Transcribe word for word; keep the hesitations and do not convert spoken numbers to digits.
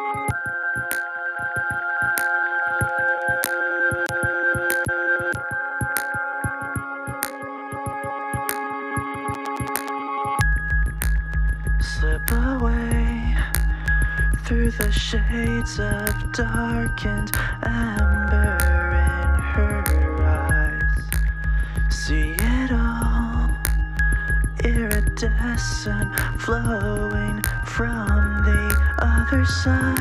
Slip away through the shades of darkened amber in her eyes. See it all, iridescent, flowing from the other side.